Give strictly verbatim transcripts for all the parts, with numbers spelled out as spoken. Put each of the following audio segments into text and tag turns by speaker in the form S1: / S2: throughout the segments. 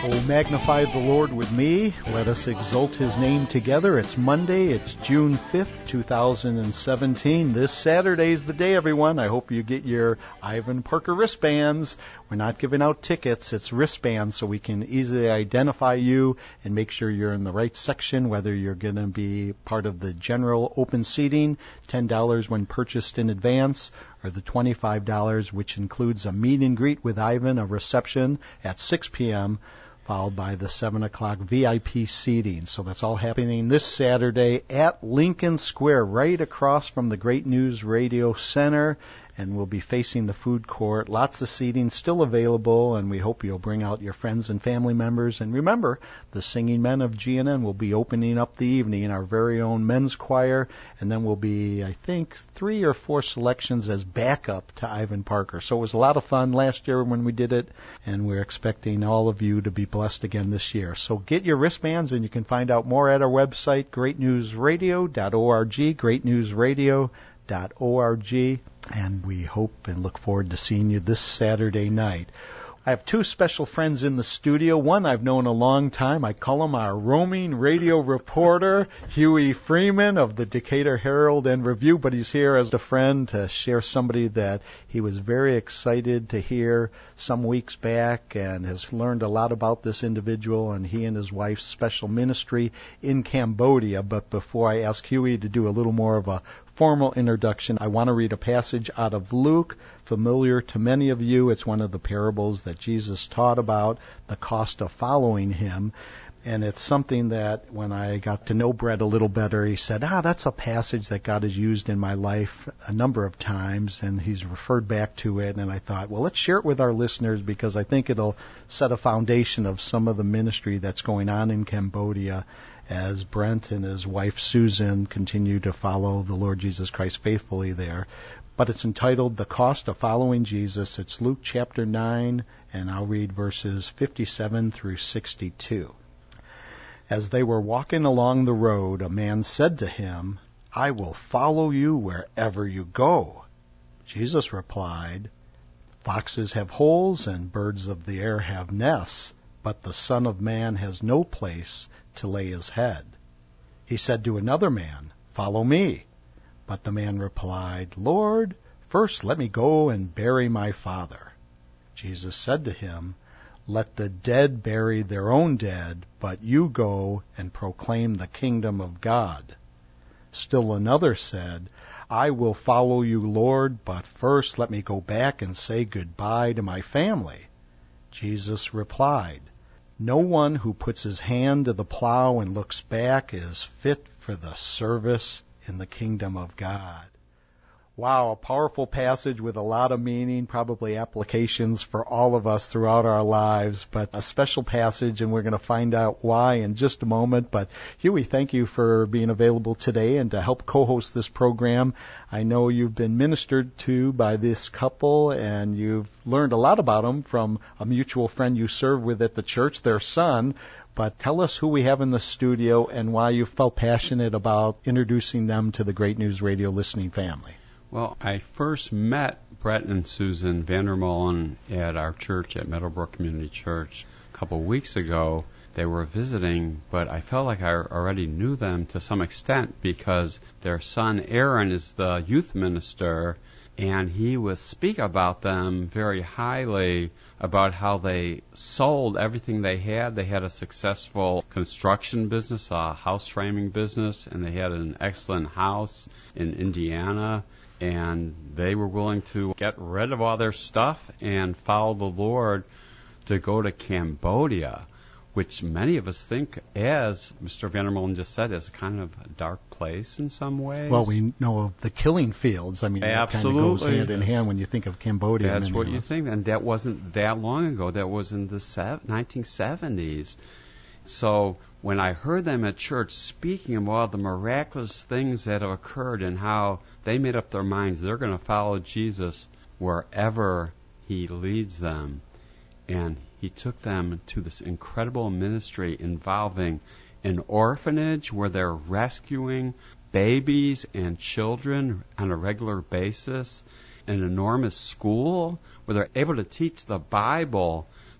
S1: Oh, magnify the Lord with me. Let us exalt His name together. It's Monday. It's June fifth, two thousand seventeen. This Saturday is the day, everyone. I hope you get your Ivan Parker wristbands. We're not giving out tickets. It's wristbands so we can easily identify you and make sure you're in the right section, whether you're going to be part of the general open seating, ten dollars when purchased in advance, or the twenty-five dollars, which includes a meet and greet with Ivan, a reception at six p.m., followed by the seven o'clock V I P seating. So that's all happening this Saturday at Lincoln Square, right across from the Great News Radio Center. And we'll be facing the food court. Lots of seating still available, and we hope you'll bring out your friends and family members. And remember, the Singing Men of G N N will be opening up the evening in our very own men's choir. And then we'll be, I think, three or four selections as backup to Ivan Parker. So it was a lot of fun last year when we did it, and we're expecting all of you to be blessed again this year. So get your wristbands, and you can find out more at our website, great news radio dot org, great news radio dot org. And we hope and look forward to seeing you this Saturday night. I have two special friends in the studio. One I've known a long time. I call him our roaming radio reporter, Huey Freeman of the Decatur Herald and Review, but he's here as a friend to share somebody that he was very excited to hear some weeks back and has learned a lot about this individual and he and his wife's special ministry in Cambodia. But before I ask Huey to do a little more of a formal introduction, I want to read a passage out of Luke, familiar to many of you. It's one of the parables that Jesus taught about, the cost of following Him. And it's something that when I got to know Brett a little better, he said, ah, that's a passage that God has used in my life a number of times, and he's referred back to it. And I thought, well, let's share it with our listeners because I think it'll set a foundation of some of the ministry that's going on in Cambodia as Brent and his wife Susan continue to follow the Lord Jesus Christ faithfully there. But it's entitled The Cost of Following Jesus. It's Luke chapter nine, and I'll read verses fifty-seven through sixty-two. As they were walking along the road, a man said to him, I will follow you wherever you go. Jesus replied, Foxes have holes and birds of the air have nests, but the Son of Man has no place to lay his head. He said to another man, Follow me. But the man replied, Lord, first let me go and bury my father. Jesus said to him, Let the dead bury their own dead, but you go and proclaim the kingdom of God. Still another said, I will follow you, Lord, but first let me go back and say goodbye to my family. Jesus replied, No one who puts his hand to the plow and looks back is fit for the service in the kingdom of God. Wow, a powerful passage with a lot of meaning, probably applications for all of us throughout our lives, but a special passage, and we're going to find out why in just a moment. But Huey, thank you for being available today and to help co-host this program. I know you've been ministered to by this couple, and you've learned a lot about them from a mutual friend you serve with at the church, their son. But tell us who we have in the studio and why you felt passionate about introducing them to the Great News Radio listening family.
S2: Well, I first met Brett and Susan Vandermolen at our church at Meadowbrook Community Church a couple of weeks ago. They were visiting, but I felt like I already knew them to some extent because their son Aaron is the youth minister, and he would speak about them very highly about how they sold everything they had. They had a successful construction business, a house framing business, and they had an excellent house in Indiana. And they were willing to get rid of all their stuff and follow the Lord to go to Cambodia, which many of us think, as Mister Vandermolen just said, is kind of a dark place in some ways.
S1: Well, we know of the killing fields. I mean,
S2: Absolutely.
S1: that kind of goes hand in hand when you think of Cambodia.
S2: That's what you think, and that wasn't that long ago. That was in the nineteen seventies. So when I heard them at church speaking of all the miraculous things that have occurred and how they made up their minds they're going to follow Jesus wherever He leads them, and He took them to this incredible ministry involving an orphanage where they're rescuing babies and children on a regular basis, an enormous school where they're able to teach the Bible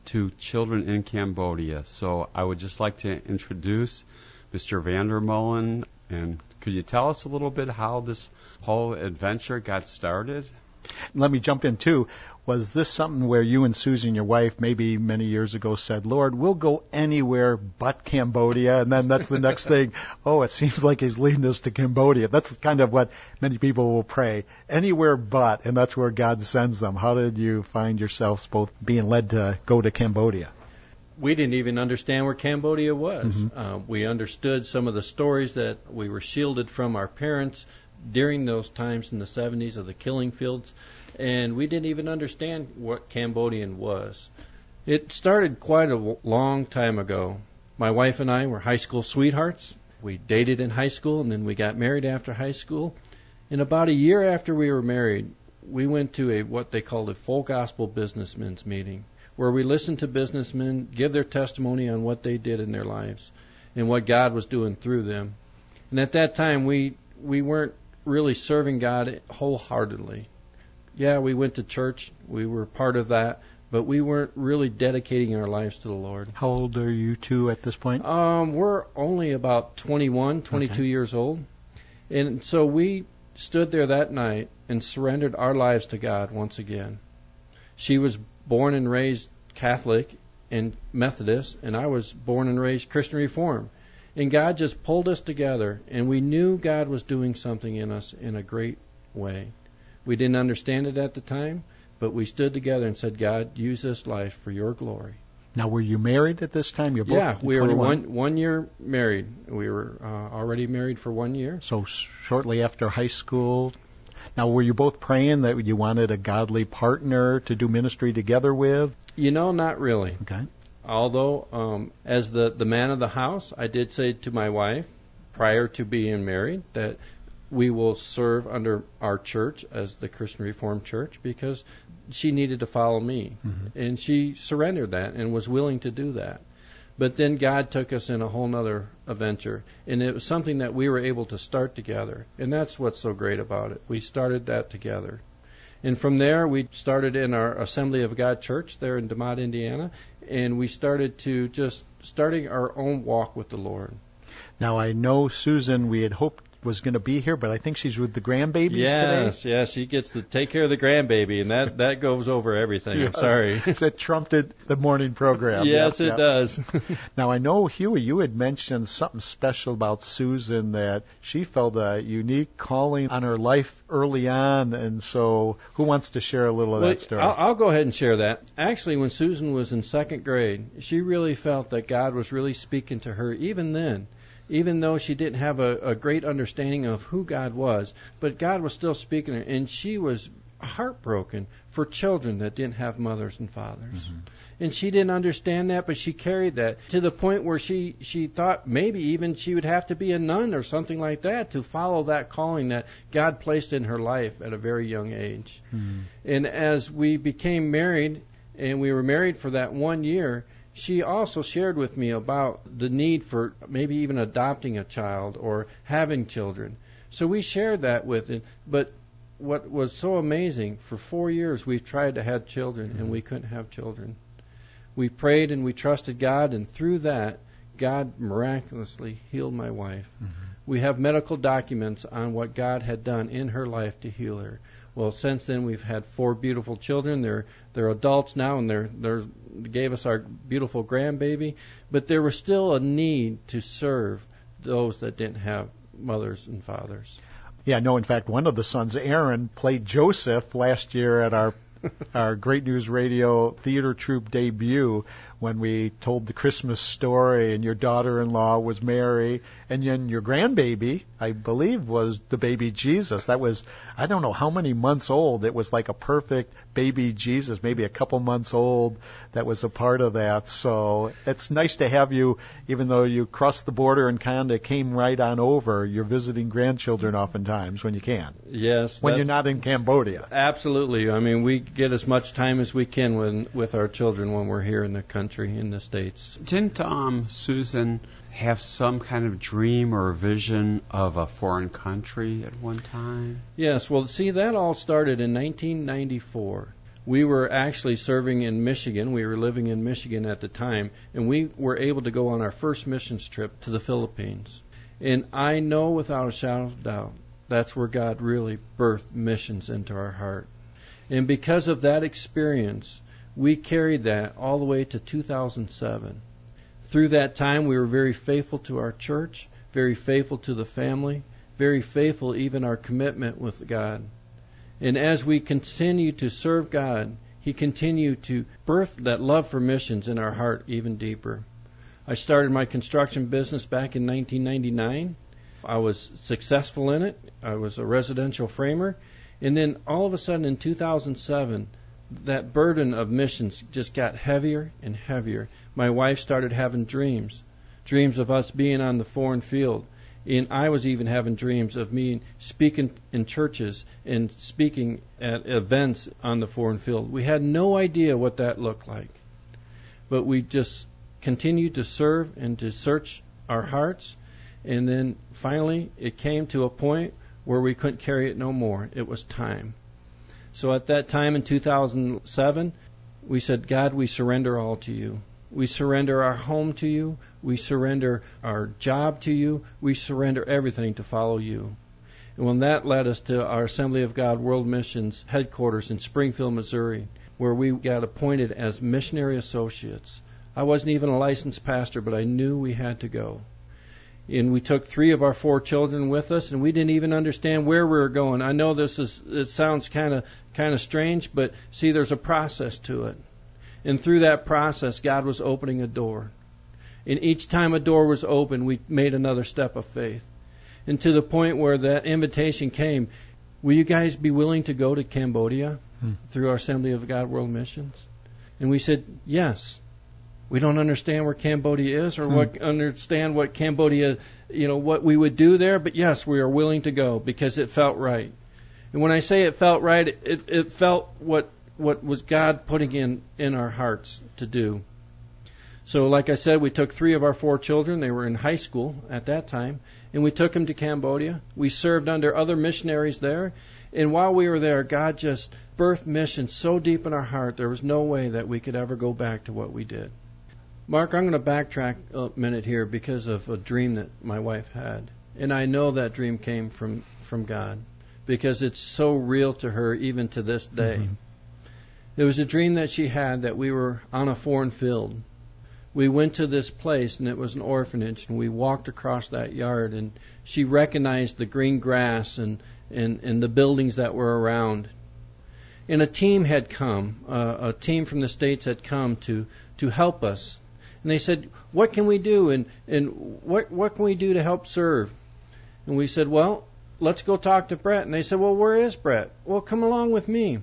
S2: to children in Cambodia. So I would just like to introduce Mister Vandermolen. And could you tell us a little bit how this whole adventure got started?
S1: Let me jump in, too. Was this something where you and Susan, your wife, maybe many years ago said, Lord, we'll go anywhere but Cambodia, and then that's the next thing, oh, it seems like he's leading us to Cambodia. That's kind of what many people will pray, anywhere but, and that's where God sends them. How did you find yourselves both being led to go to Cambodia?
S3: We didn't even understand where Cambodia was.
S1: Mm-hmm.
S3: Uh, we understood some of the stories that we were shielded from our parents during those times in the seventies of the killing fields, and we didn't even understand what Cambodian was. It started quite a long time ago. My wife and I were high school sweethearts. We dated in high school, and then we got married after high school. And about a year after we were married, we went to a what they called a full gospel businessmen's meeting, where we listened to businessmen give their testimony on what they did in their lives and what God was doing through them. And at that time, we we weren't really serving God wholeheartedly. Yeah, we went to church. We were part of that. But we weren't really dedicating our lives to the Lord.
S1: How old are you two at this point?
S3: Um, we're only about twenty-one, twenty-two
S1: Okay.
S3: years old. And so we stood there that night and surrendered our lives to God once again. She was born and raised Catholic and Methodist, and I was born and raised Christian Reformed. And God just pulled us together, and we knew God was doing something in us in a great way. We didn't understand it at the time, but we stood together and said, God, use this life for your glory.
S1: Now, were you married at this time? You're both
S3: Yeah, we were
S1: twenty-one.
S3: one one year married. We were uh, already married for one year.
S1: So shortly after high school. Now, were you both praying that you wanted a godly partner to do ministry together with?
S3: You know, not really.
S1: Okay.
S3: Although, um, as the, the man of the house, I did say to my wife, prior to being married, that we will serve under our church as the Christian Reformed Church, because she needed to follow me. Mm-hmm. And she surrendered that and was willing to do that. But then God took us in a whole other adventure, and it was something that we were able to start together. And that's what's so great about it. We started that together. And from there, we started in our Assembly of God Church there in DeMotte, Indiana, and we started to just starting our own walk with the Lord.
S1: Now, I know Susan, we had hoped was going to be here, but I think she's with the grandbabies today.
S3: Yes, yes, she gets to take care of the grandbaby, and that, that goes over everything.
S1: Yes.
S3: I'm sorry.
S1: It trumped the morning program.
S3: Yes,
S1: Yep,
S3: it
S1: yep.
S3: does.
S1: Now, I know, Huey, you had mentioned something special about Susan, that she felt a unique calling on her life early on, and so who wants to share a little of
S3: Well,
S1: that story?
S3: I'll, I'll go ahead and share that. Actually, when Susan was in second grade, she really felt that God was really speaking to her even then. Even though she didn't have a, a great understanding of who God was, but God was still speaking to her, and she was heartbroken for children that didn't have mothers and fathers. Mm-hmm. And she didn't understand that, but she carried that to the point where she, she thought maybe even she would have to be a nun or something like that to follow that calling that God placed in her life at a very young age. Mm-hmm. And as we became married, and we were married for that one year, she also shared with me about the need for maybe even adopting a child or having children. So we shared that with it. But what was so amazing, for four years we've tried to have children, mm-hmm. and we couldn't have children. We prayed and we trusted God, and through that, God miraculously healed my wife. Mm-hmm. We have medical documents on what God had done in her life to heal her. Well, since then we've had four beautiful children. They're they're adults now, and they're they're they gave us our beautiful grandbaby. But there was still a need to serve those that didn't have mothers and fathers.
S1: Yeah, no. In fact, one of the sons, Aaron, played Joseph last year at our our Great News Radio theater troupe debut, when we told the Christmas story, and your daughter-in-law was Mary, and then your grandbaby, I believe, was the baby Jesus. That was, I don't know how many months old. It was like a perfect baby Jesus, maybe a couple months old, that was a part of that. So it's nice to have you, even though you crossed the border and kind of came right on over, you're visiting grandchildren oftentimes when you can.
S3: Yes.
S1: When you're not in Cambodia.
S3: Absolutely. I mean, we get as much time as we can when, with our children when we're here in the country. In the States.
S2: Didn't um, Susan have some kind of dream or vision of a foreign country at one time?
S3: Yes. Well, see, that all started in nineteen ninety-four. We were actually serving in Michigan. We were living in Michigan at the time, and we were able to go on our first missions trip to the Philippines. And I know without a shadow of doubt that's where God really birthed missions into our heart. And because of that experience, we carried that all the way to two thousand seven. Through that time, we were very faithful to our church, very faithful to the family, very faithful even our commitment with God. And as we continue to serve God, He continued to birth that love for missions in our heart even deeper. I started my construction business back in nineteen ninety-nine. I was successful in it. I was a residential framer. And then all of a sudden in two thousand seven, that burden of missions just got heavier and heavier. My wife started having dreams, dreams of us being on the foreign field. And I was even having dreams of me speaking in churches and speaking at events on the foreign field. We had no idea what that looked like. But we just continued to serve and to search our hearts. And then finally it came to a point where we couldn't carry it no more. It was time. So at that time in two thousand seven, we said, God, we surrender all to you. We surrender our home to you. We surrender our job to you. We surrender everything to follow you. And when that led us to our Assembly of God World Missions headquarters in Springfield, Missouri, where we got appointed as missionary associates. I wasn't even a licensed pastor, but I knew we had to go. And we took three of our four children with us, and we didn't even understand where we were going. I know this is it sounds kind of kind of strange, but see, there's a process to it. And through that process, God was opening a door. And each time a door was opened, we made another step of faith. And to the point where that invitation came, will you guys be willing to go to Cambodia hmm. through our Assembly of God World Missions? And we said, yes. We don't understand where Cambodia is or hmm. what understand what Cambodia, you know, what we would do there, but yes, we are willing to go because it felt right. And when I say it felt right, it, it felt what what was God putting in, in our hearts to do. So like I said, we took three of our four children. They were in high school at that time. And we took them to Cambodia. We served under other missionaries there. And while we were there, God just birthed missions so deep in our heart, there was no way that we could ever go back to what we did. Mark, I'm going to backtrack a minute here because of a dream that my wife had. And I know that dream came from, from God because it's so real to her even to this day. Mm-hmm. It was a dream that she had that we were on a foreign field. We went to this place, and it was an orphanage, and we walked across that yard, and she recognized the green grass and, and, and the buildings that were around. And a team had come, uh, a team from the States had come to, to help us. And they said, what can we do, and, and what, what can we do to help serve? And we said, well, let's go talk to Brett. And they said, well, where is Brett? Well, come along with me.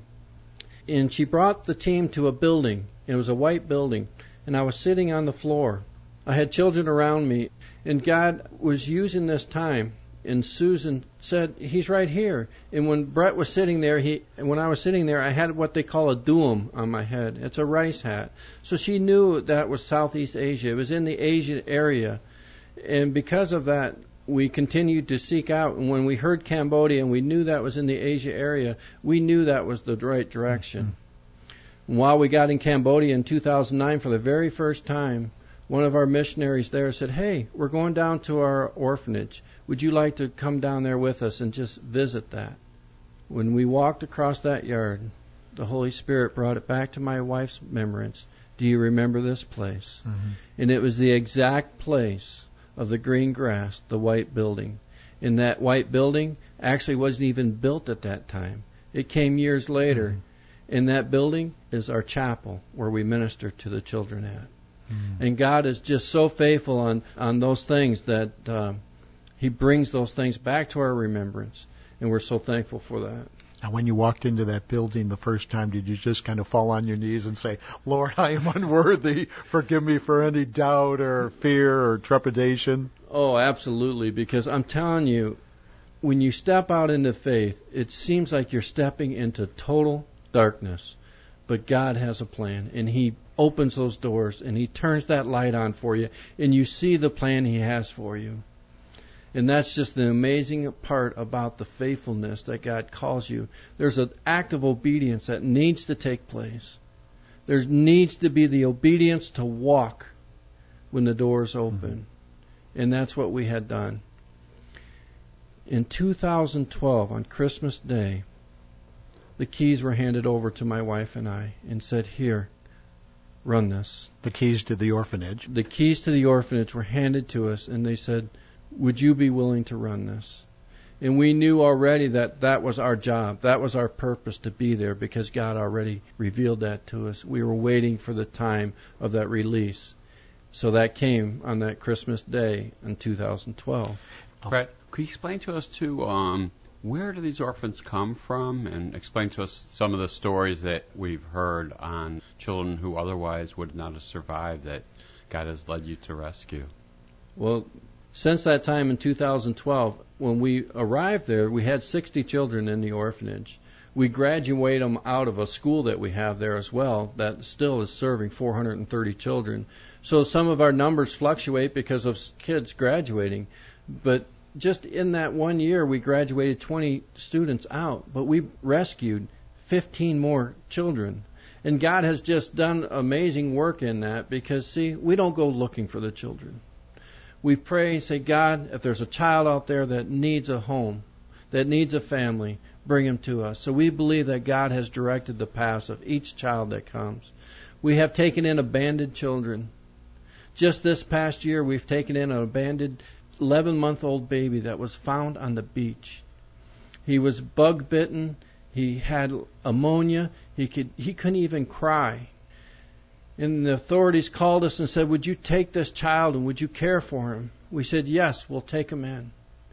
S3: And she brought the team to a building. It was a white building. And I was sitting on the floor. I had children around me. And God was using this time. And Susan said, he's right here. And when Brett was sitting there, he, when I was sitting there, I had what they call a duum on my head. It's a rice hat. So she knew that was Southeast Asia. It was in the Asian area. And because of that, we continued to seek out, and when we heard Cambodia and we knew that was in the Asia area, we knew that was the right direction. And while we got in Cambodia in two thousand nine for the very first time, one of our missionaries there said, hey, we're going down to our orphanage. Would you like to come down there with us and just visit that? When we walked across that yard, the Holy Spirit brought it back to my wife's remembrance. Do you remember this place? Mm-hmm. And it was the exact place of the green grass, the white building. And that white building actually wasn't even built at that time. It came years later. Mm-hmm. And that building is our chapel where we minister to the children at. Mm-hmm. And God is just so faithful on, on those things that uh, He brings those things back to our remembrance. And we're so thankful for that.
S1: Now, when you walked into that building the first time, did you just kind of fall on your knees and say, Lord, I am unworthy. Forgive me for any doubt or fear or trepidation?
S3: Oh, absolutely. Because I'm telling you, when you step out into faith, it seems like you're stepping into total darkness. But God has a plan, and He opens those doors, and He turns that light on for you, and you see the plan He has for you. And that's just the amazing part about the faithfulness that God calls you. There's an act of obedience that needs to take place. There needs to be the obedience to walk when the doors open. Mm-hmm. And that's what we had done. In two thousand twelve, on Christmas Day, the keys were handed over to my wife and I and said, here, run this.
S1: The keys to the orphanage.
S3: The keys to the orphanage were handed to us, and they said, would you be willing to run this? And we knew already that that was our job. That was our purpose, to be there, because God already revealed that to us. We were waiting for the time of that release. So that came on that Christmas Day in two thousand twelve.
S2: Brett, could you explain to us, too, um, where do these orphans come from? And explain to us some of the stories that we've heard on children who otherwise would not have survived that God has led you to rescue.
S3: Well, since that time in two thousand twelve, when we arrived there, we had sixty children in the orphanage. We graduate them out of a school that we have there as well that still is serving four hundred thirty children. So some of our numbers fluctuate because of kids graduating. But just in that one year, we graduated twenty students out, but we rescued fifteen more children. And God has just done amazing work in that because, see, we don't go looking for the children. We pray and say, God, if there's a child out there that needs a home, that needs a family, bring him to us. So we believe that God has directed the paths of each child that comes. We have taken in abandoned children. Just this past year, we've taken in an abandoned eleven-month-old baby that was found on the beach. He was bug-bitten. He had ammonia. He could he couldn't even cry. And the authorities called us and said, would you take this child and would you care for him? We said, yes, we'll take him in.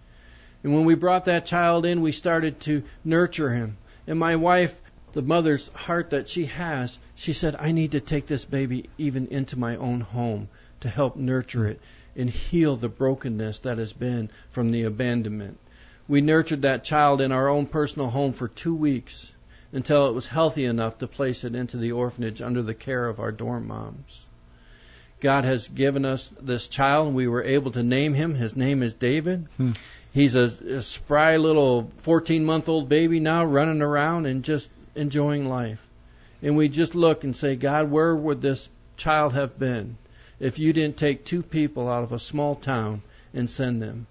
S3: And when we brought that child in, we started to nurture him. And my wife, the mother's heart that she has, she said, I need to take this baby even into my own home to help nurture it and heal the brokenness that has been from the abandonment. We nurtured that child in our own personal home for two weeks until it was healthy enough to place it into the orphanage under the care of our dorm moms. God has given us this child, and we were able to name him. His name is David. Hmm. He's a, a spry little fourteen-month-old baby now, running around and just enjoying life. And we just look and say, God, where would this child have been if you didn't take two people out of a small town and send them?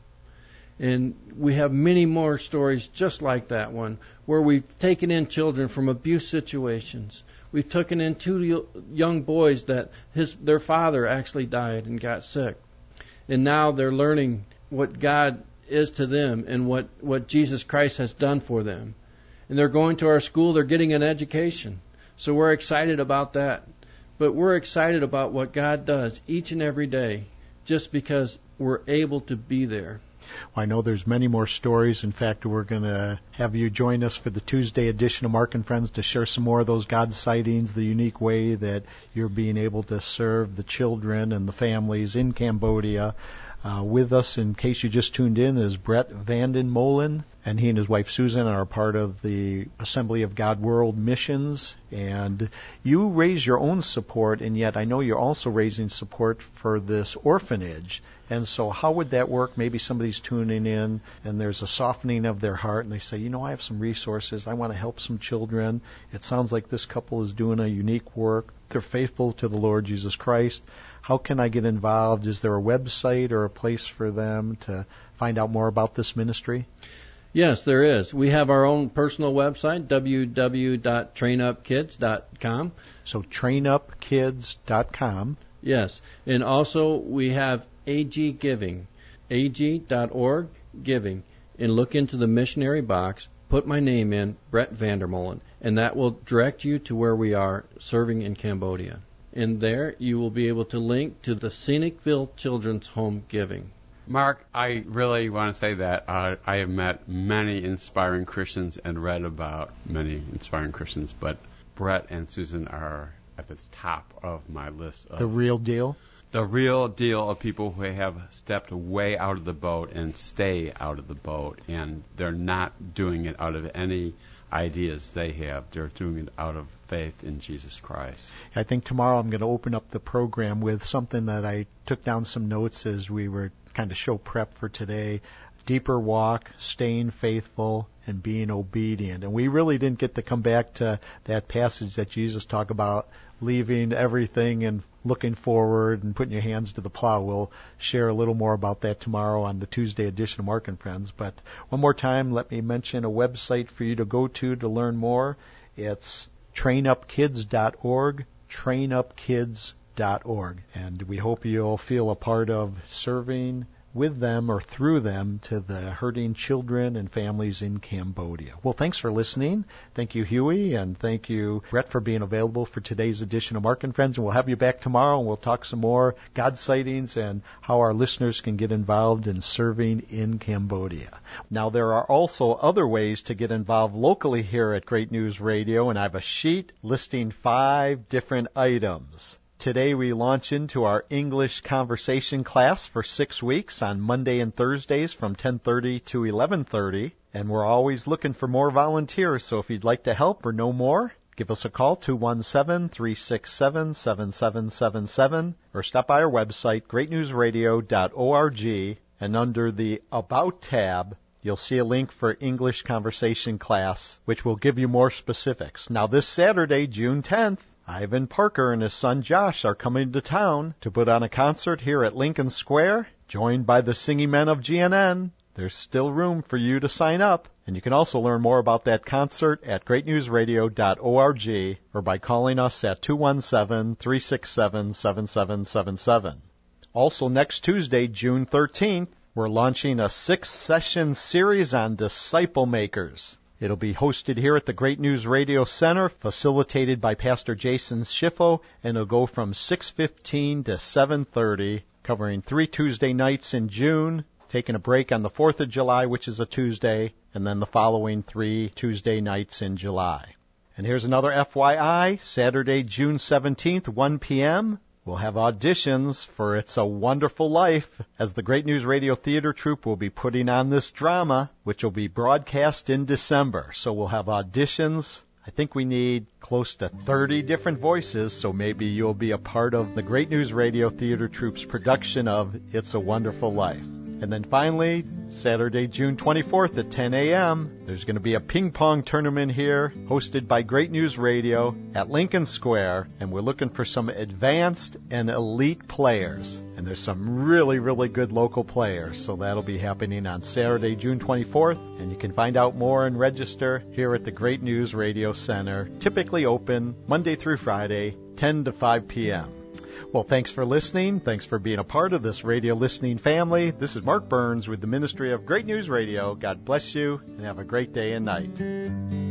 S3: And we have many more stories just like that one, where we've taken in children from abuse situations. We've taken in two young boys that his their father actually died and got sick. And now they're learning what God is to them and what, what Jesus Christ has done for them. And they're going to our school, they're getting an education. So we're excited about that. But we're excited about what God does each and every day just because we're able to be there.
S1: Well, I know there's many more stories. In fact, we're going to have you join us for the Tuesday edition of Mark and Friends to share some more of those God sightings, the unique way that you're being able to serve the children and the families in Cambodia. Uh, with us, in case you just tuned in, is Brett Vanden Molen, and he and his wife Susan are part of the Assembly of God World Missions. And you raise your own support, and yet I know you're also raising support for this orphanage. And so how would that work? Maybe somebody's tuning in, and there's a softening of their heart, and they say, you know, I have some resources. I want to help some children. It sounds like this couple is doing a unique work. They're faithful to the Lord Jesus Christ. How can I get involved? Is there a website or a place for them to find out more about this ministry?
S3: Yes, there is. We have our own personal website, w w w dot train up kids dot com.
S1: So train up kids dot com.
S3: Yes. And also we have A G Giving, a g dot org giving. And look into the missionary box, put my name in, Brett Vandermolen, and that will direct you to where we are serving in Cambodia. And there you will be able to link to the Scenicville Children's Home Giving.
S2: Mark, I really want to say that uh, I have met many inspiring Christians and read about many inspiring Christians, but Brett and Susan are at the top of my list. Of
S1: the real deal?
S2: The real deal of people who have stepped way out of the boat and stay out of the boat, and they're not doing it out of any ideas they have. They're doing it out of faith in Jesus Christ.
S1: I think tomorrow I'm going to open up the program with something that I took down some notes as we were kind of show prep for today. Deeper walk, staying faithful, and being obedient. And we really didn't get to come back to that passage that Jesus talked about, leaving everything and looking forward and putting your hands to the plow. We'll share a little more about that tomorrow on the Tuesday edition of Mark and Friends. But one more time, let me mention a website for you to go to to learn more. It's train up kids dot org, train up kids dot org. And we hope you'll feel a part of serving with them or through them to the hurting children and families in Cambodia. Well, thanks for listening. Thank you, Huey, and thank you, Brett, for being available for today's edition of Mark and Friends. And we'll have you back tomorrow, and we'll talk some more God sightings and how our listeners can get involved in serving in Cambodia. Now, there are also other ways to get involved locally here at Great News Radio, and I have a sheet listing five different items. Today we launch into our English conversation class for six weeks on Monday and Thursdays from ten thirty to eleven thirty. And we're always looking for more volunteers, so if you'd like to help or know more, give us a call, two one seven, three six seven, seven seven seven seven, or stop by our website, great news radio dot org, and under the About tab, you'll see a link for English conversation class, which will give you more specifics. Now this Saturday, June tenth, Ivan Parker and his son Josh are coming to town to put on a concert here at Lincoln Square, joined by the Singing Men of G N N. There's still room for you to sign up, and you can also learn more about that concert at great news radio dot org or by calling us at two one seven, three six seven, seven seven seven seven. Also next Tuesday, June thirteenth, we're launching a six-session series on disciple makers. It'll be hosted here at the Great News Radio Center, facilitated by Pastor Jason Schiffo, and it'll go from six fifteen to seven thirty, covering three Tuesday nights in June, taking a break on the fourth of July, which is a Tuesday, and then the following three Tuesday nights in July. And here's another F Y I, Saturday, June seventeenth, one p.m., we'll have auditions for It's a Wonderful Life, as the Great News Radio Theater Troupe will be putting on this drama, which will be broadcast in December. So we'll have auditions. I think we need close to thirty different voices, so maybe you'll be a part of the Great News Radio Theater Troupe's production of It's a Wonderful Life. And then finally, Saturday, June twenty-fourth at ten a.m., there's going to be a ping pong tournament here hosted by Great News Radio at Lincoln Square, and we're looking for some advanced and elite players. And there's some really, really good local players, so that'll be happening on Saturday, June twenty-fourth, and you can find out more and register here at the Great News Radio Center, typically open Monday through Friday, ten to five p.m. Well, thanks for listening. Thanks for being a part of this radio listening family. This is Mark Burns with the Ministry of Great News Radio. God bless you, and have a great day and night.